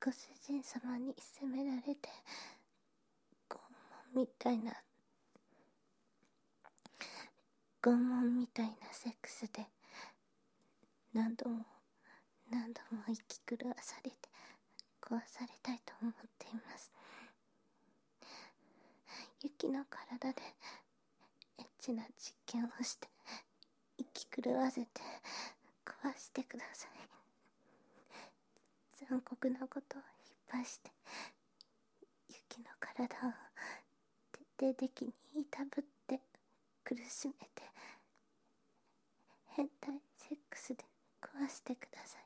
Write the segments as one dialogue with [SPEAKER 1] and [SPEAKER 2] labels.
[SPEAKER 1] ご主人様に責められて拷問みたいなセックスで何度も生き狂わされて壊されたいと思っています。ユキの体でエッチな実験をして生き狂わせて壊してください。残酷なことを引っ張してユキの体を徹底的にいたぶって苦しめて変態セックスで壊してください。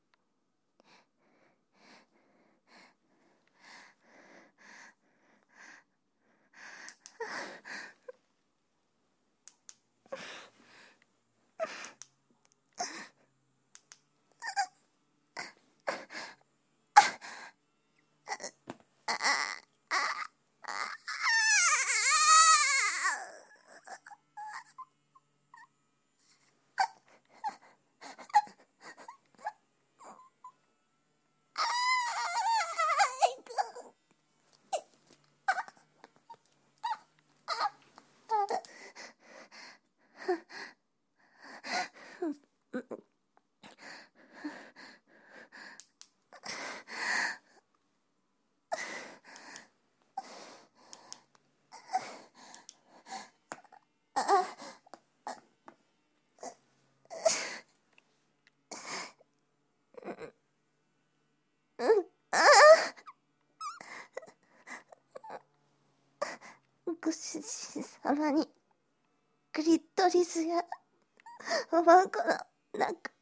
[SPEAKER 1] ご主人様にクリトリスやおまんこのなんか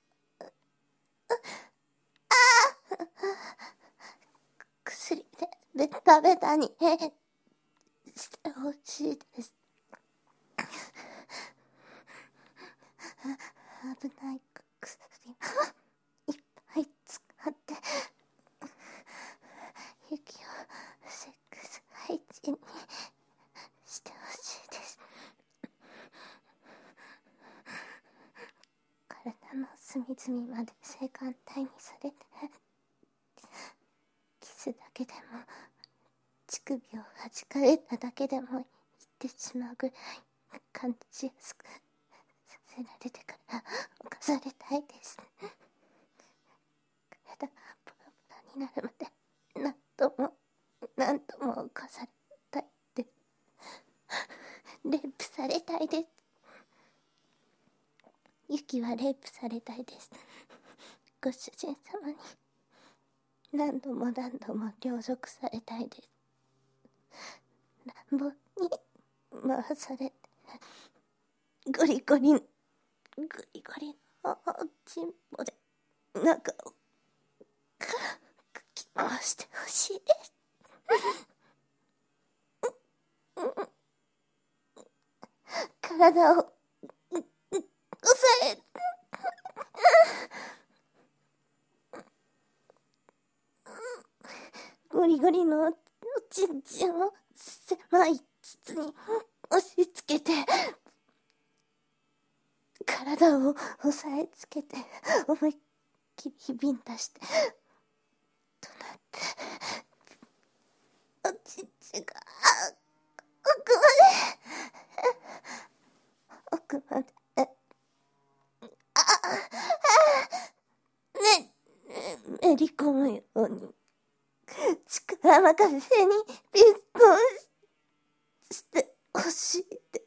[SPEAKER 1] 薬でベタベタにしてほしいです。危ない薬いっぱい使ってユキをセックス配置にしてほしいです。体の隅々まで性感帯にされてキスだけでも乳首を弾かれただけでも言ってしまうぐらい感じやすくさせられてから犯されたいです。体がボロボロになるまで何度も犯されたいです。レイプされたいです。ユキはレイプされたいです。ご主人様に何度も凌辱されたいです。乱暴に回されてゴリゴリのチンポで中をかき回してほしいです。体を押さえゴリゴリのおちんちんを狭い筒に押し付けて体を押さえつけて思いっきりビンタしてとなっておちんちんが奥までめり込むように力任せにピストンしてほしいです。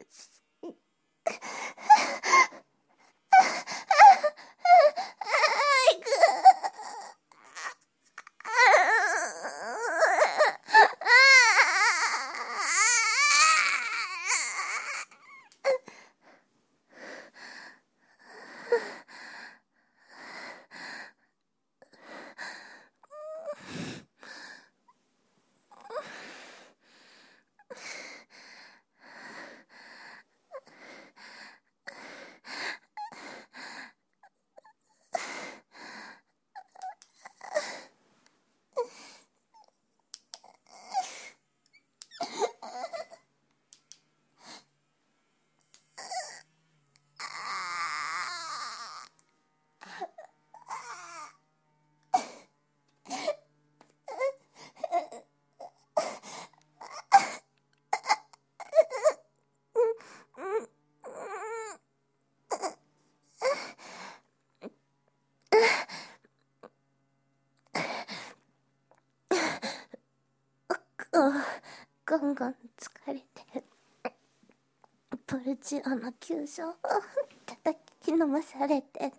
[SPEAKER 1] ゴンゴン疲れてるポルチオの急所を叩きのまされて、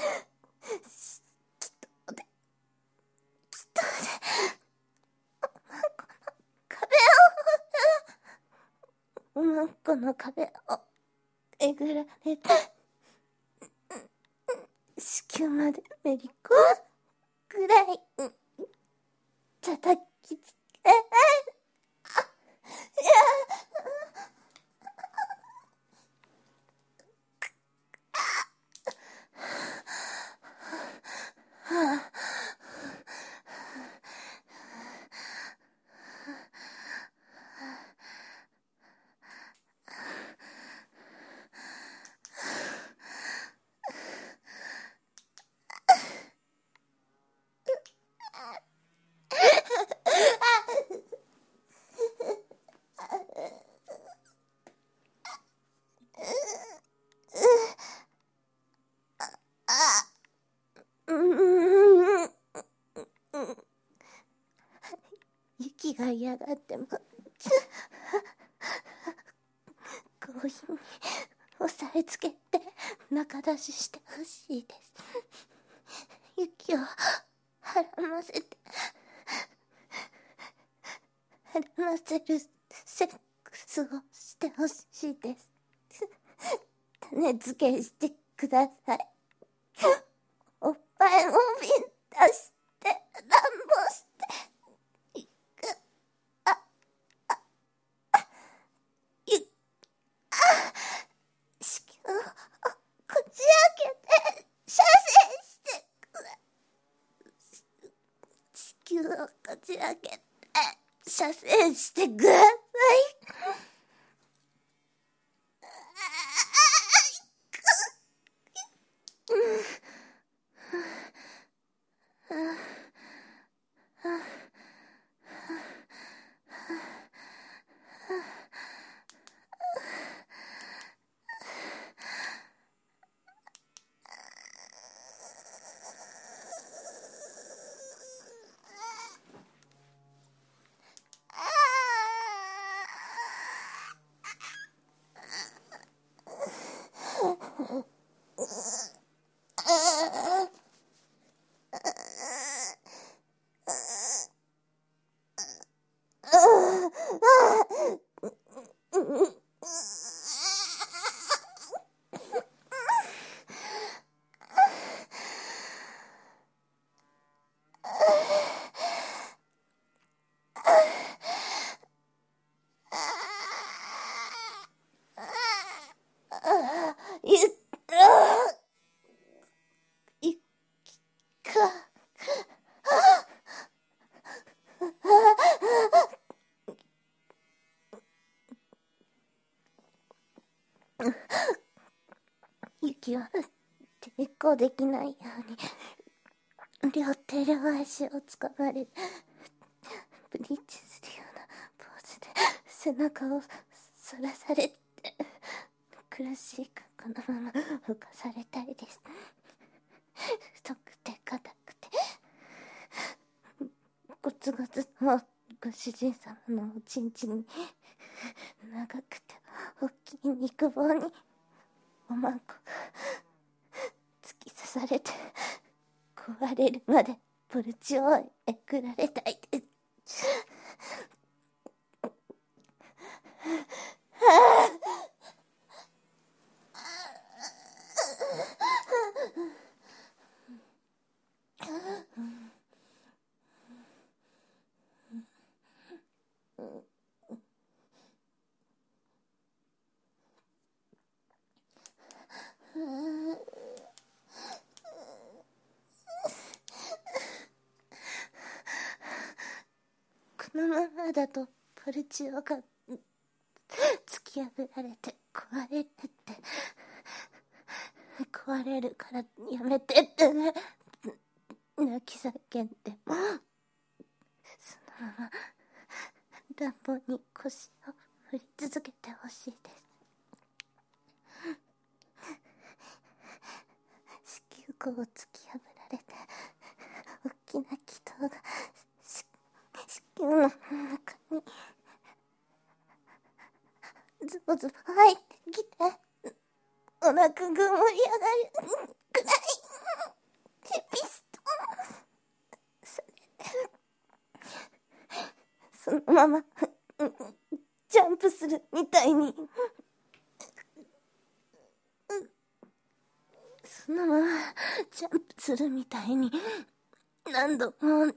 [SPEAKER 1] おまんこの壁をえぐられて、子宮までめり込むぐらい叩きつけ、雪が嫌がっても強引に押さえつけて中出ししてほしいです。雪をはらませてはらませるセックスをしてほしいです。種付けしてください。おっぱいもびん出して乱暴していく。子宮をこじ開けて射精してください。子宮をこじ開けて射精してください。雪は抵抗できないように両手両足を掴まれ、ブリーチするようなポーズで背中を反らされて、苦しいかこのまま浮かされたいです。太くて硬くてゴツゴツのご主人様のおちんちんに、長くて大きい肉棒におまんこが突き刺されて壊れるまでポルチをえぐられたいです。このままだとポルチオが突き破られて壊れるって壊れるからやめてって泣き叫んでも、そのまま乱暴に腰を振り続けてほしいです。子宮口を突き破られて大きな気筒が子宮の中におず入ってきて、お腹が盛り上がるくらいヘピスト。そのままジャンプするみたいに、そのままジャンプするみたいに何度も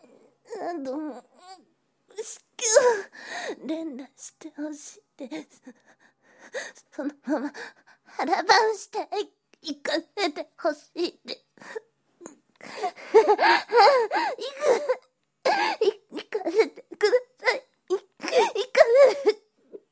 [SPEAKER 1] 連打してほしいです。そのまま腹ばんしていかせてほしいです。行かせてください。行かせて。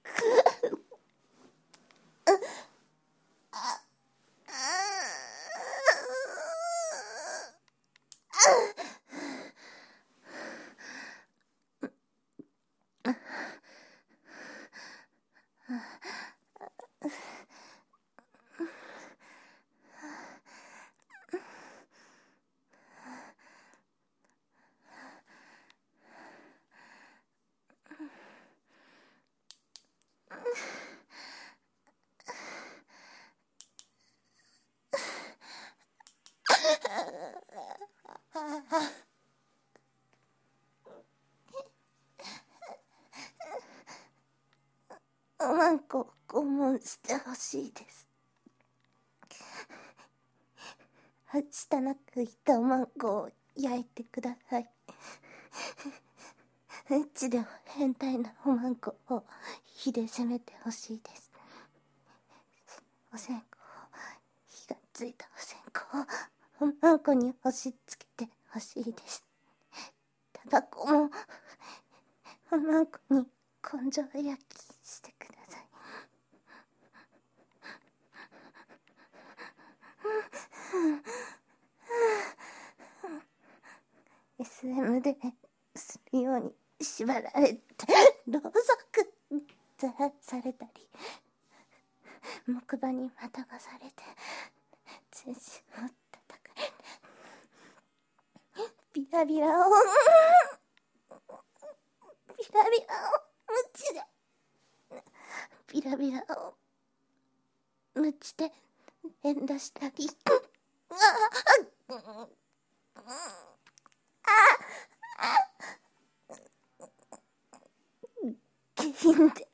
[SPEAKER 1] おまんこを拷問してほしいです。舌なくいったおまんこを焼いてください。うちでも変態なおまんこを火で攻めてほしいです。お線香、火がついたお線香をおまんこに押し付けてほしいです。タバコもおまんこに根性焼きしてください。SM でするように縛られてろうそくされたり、木馬にまたがされて全身を叩かれて、ビラビラを鞭でビラビラを鞭で連打したり、下品で